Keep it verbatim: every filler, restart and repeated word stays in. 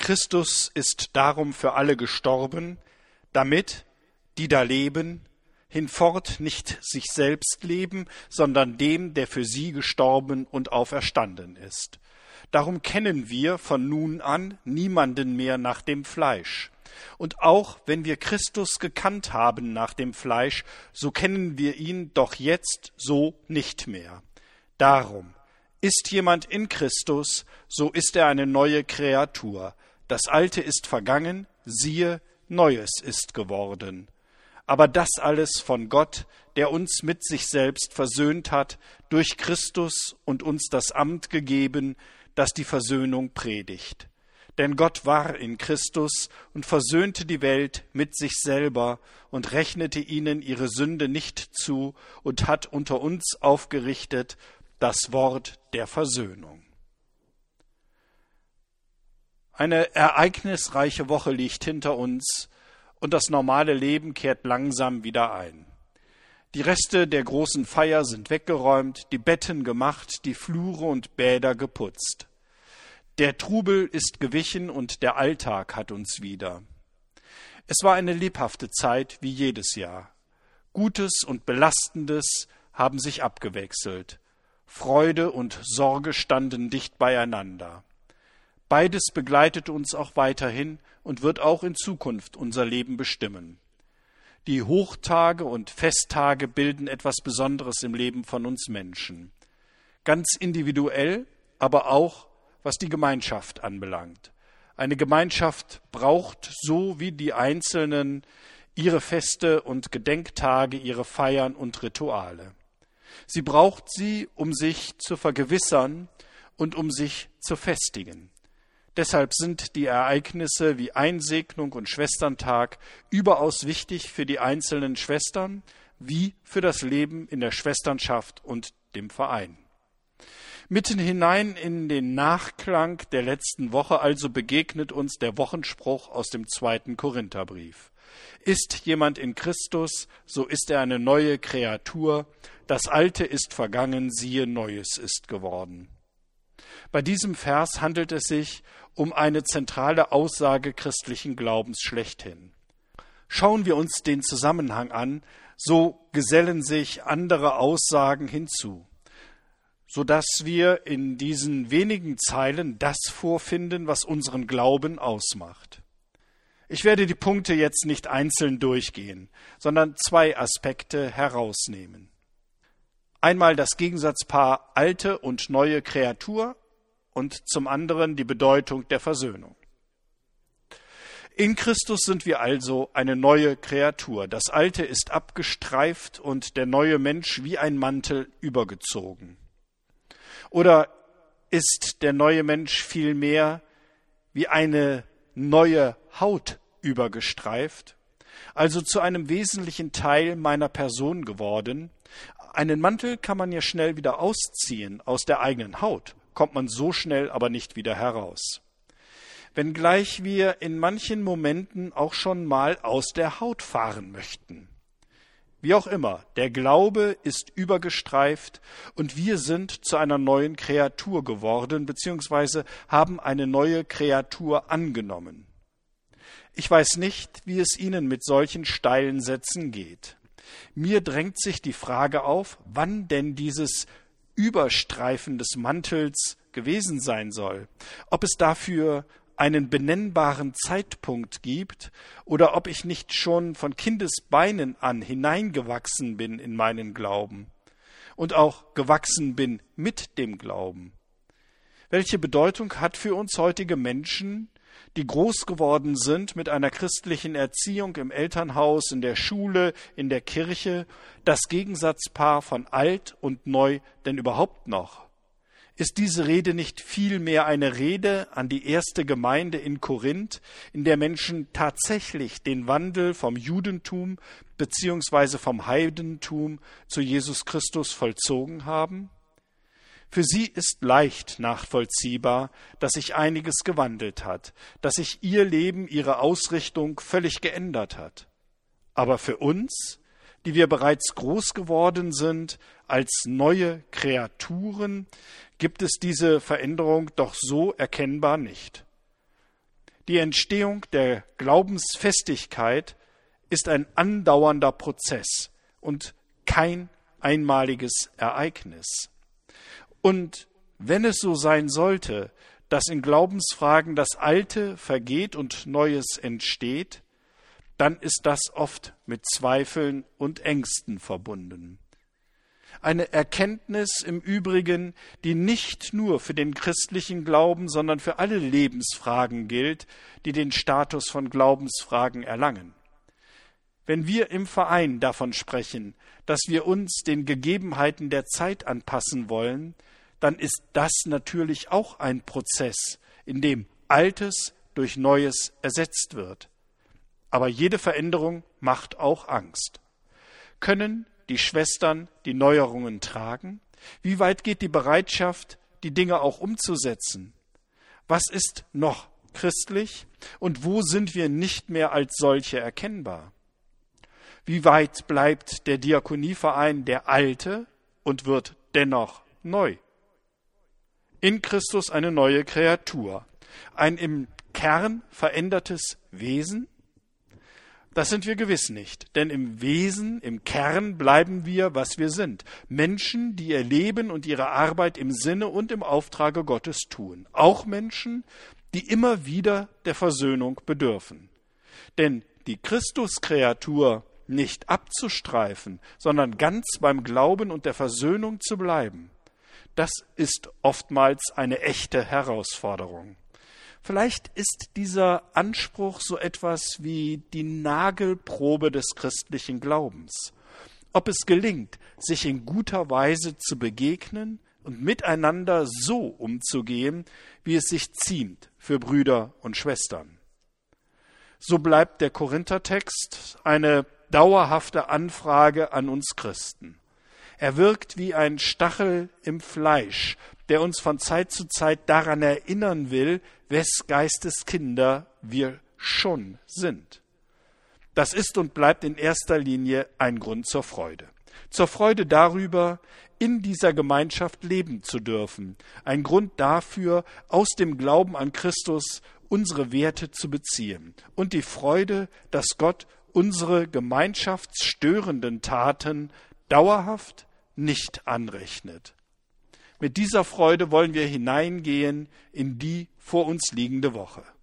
Christus ist darum für alle gestorben, damit, die da leben, hinfort nicht sich selbst leben, sondern dem, der für sie gestorben und auferstanden ist. Darum kennen wir von nun an niemanden mehr nach dem Fleisch. Und auch wenn wir Christus gekannt haben nach dem Fleisch, so kennen wir ihn doch jetzt so nicht mehr. Darum, ist jemand in Christus, so ist er eine neue Kreatur. Das Alte ist vergangen, siehe, Neues ist geworden. Aber das alles von Gott, der uns mit sich selbst versöhnt hat, durch Christus und uns das Amt gegeben, das die Versöhnung predigt. Denn Gott war in Christus und versöhnte die Welt mit sich selber und rechnete ihnen ihre Sünde nicht zu und hat unter uns aufgerichtet das Wort der Versöhnung. Eine ereignisreiche Woche liegt hinter uns und das normale Leben kehrt langsam wieder ein. Die Reste der großen Feier sind weggeräumt, die Betten gemacht, die Flure und Bäder geputzt. Der Trubel ist gewichen und der Alltag hat uns wieder. Es war eine lebhafte Zeit wie jedes Jahr. Gutes und Belastendes haben sich abgewechselt. Freude und Sorge standen dicht beieinander. Beides begleitet uns auch weiterhin und wird auch in Zukunft unser Leben bestimmen. Die Hochtage und Festtage bilden etwas Besonderes im Leben von uns Menschen. Ganz individuell, aber auch, was die Gemeinschaft anbelangt. Eine Gemeinschaft braucht, so wie die Einzelnen, ihre Feste und Gedenktage, ihre Feiern und Rituale. Sie braucht sie, um sich zu vergewissern und um sich zu festigen. Deshalb sind die Ereignisse wie Einsegnung und Schwesterntag überaus wichtig für die einzelnen Schwestern wie für das Leben in der Schwesternschaft und dem Verein. Mitten hinein in den Nachklang der letzten Woche also begegnet uns der Wochenspruch aus dem zweiten Korintherbrief. Ist jemand in Christus, so ist er eine neue Kreatur. Das Alte ist vergangen, siehe, Neues ist geworden. Bei diesem Vers handelt es sich um eine zentrale Aussage christlichen Glaubens schlechthin. Schauen wir uns den Zusammenhang an, so gesellen sich andere Aussagen hinzu, sodass wir in diesen wenigen Zeilen das vorfinden, was unseren Glauben ausmacht. Ich werde die Punkte jetzt nicht einzeln durchgehen, sondern zwei Aspekte herausnehmen. Einmal das Gegensatzpaar alte und neue Kreatur und zum anderen die Bedeutung der Versöhnung. In Christus sind wir also eine neue Kreatur. Das Alte ist abgestreift und der neue Mensch wie ein Mantel übergezogen. Oder ist der neue Mensch vielmehr wie eine neue Haut übergestreift, also zu einem wesentlichen Teil meiner Person geworden? Einen Mantel kann man ja schnell wieder ausziehen aus der eigenen Haut, kommt man so schnell aber nicht wieder heraus. Wenngleich wir in manchen Momenten auch schon mal aus der Haut fahren möchten. Wie auch immer, der Glaube ist übergestreift und wir sind zu einer neuen Kreatur geworden, beziehungsweise haben eine neue Kreatur angenommen. Ich weiß nicht, wie es Ihnen mit solchen steilen Sätzen geht. Mir drängt sich die Frage auf, wann denn dieses Überstreifen des Mantels gewesen sein soll. Ob es dafür einen benennbaren Zeitpunkt gibt oder ob ich nicht schon von Kindesbeinen an hineingewachsen bin in meinen Glauben und auch gewachsen bin mit dem Glauben. Welche Bedeutung hat für uns heutige Menschen, die groß geworden sind mit einer christlichen Erziehung im Elternhaus, in der Schule, in der Kirche, das Gegensatzpaar von alt und neu denn überhaupt noch? Ist diese Rede nicht vielmehr eine Rede an die erste Gemeinde in Korinth, in der Menschen tatsächlich den Wandel vom Judentum bzw. vom Heidentum zu Jesus Christus vollzogen haben? Für sie ist leicht nachvollziehbar, dass sich einiges gewandelt hat, dass sich ihr Leben, ihre Ausrichtung völlig geändert hat. Aber für uns, die wir bereits groß geworden sind als neue Kreaturen, gibt es diese Veränderung doch so erkennbar nicht. Die Entstehung der Glaubensfestigkeit ist ein andauernder Prozess und kein einmaliges Ereignis. Und wenn es so sein sollte, dass in Glaubensfragen das Alte vergeht und Neues entsteht, dann ist das oft mit Zweifeln und Ängsten verbunden. Eine Erkenntnis im Übrigen, die nicht nur für den christlichen Glauben, sondern für alle Lebensfragen gilt, die den Status von Glaubensfragen erlangen. Wenn wir im Verein davon sprechen, dass wir uns den Gegebenheiten der Zeit anpassen wollen, dann ist das natürlich auch ein Prozess, in dem Altes durch Neues ersetzt wird. Aber jede Veränderung macht auch Angst. Können die Schwestern die Neuerungen tragen? Wie weit geht die Bereitschaft, die Dinge auch umzusetzen? Was ist noch christlich und wo sind wir nicht mehr als solche erkennbar? Wie weit bleibt der Diakonieverein der alte und wird dennoch neu? In Christus eine neue Kreatur, ein im Kern verändertes Wesen? Das sind wir gewiss nicht, denn im Wesen, im Kern bleiben wir, was wir sind. Menschen, die ihr Leben und ihre Arbeit im Sinne und im Auftrage Gottes tun. Auch Menschen, die immer wieder der Versöhnung bedürfen. Denn die Christuskreatur nicht abzustreifen, sondern ganz beim Glauben und der Versöhnung zu bleiben, das ist oftmals eine echte Herausforderung. Vielleicht ist dieser Anspruch so etwas wie die Nagelprobe des christlichen Glaubens. Ob es gelingt, sich in guter Weise zu begegnen und miteinander so umzugehen, wie es sich ziemt für Brüder und Schwestern. So bleibt der Korinthertext eine dauerhafte Anfrage an uns Christen. Er wirkt wie ein Stachel im Fleisch, der uns von Zeit zu Zeit daran erinnern will, wes Geistes Kinder wir schon sind. Das ist und bleibt in erster Linie ein Grund zur Freude. Zur Freude darüber, in dieser Gemeinschaft leben zu dürfen. Ein Grund dafür, aus dem Glauben an Christus unsere Werte zu beziehen. Und die Freude, dass Gott unsere gemeinschaftsstörenden Taten dauerhaft nicht anrechnet. Mit dieser Freude wollen wir hineingehen in die vor uns liegende Woche.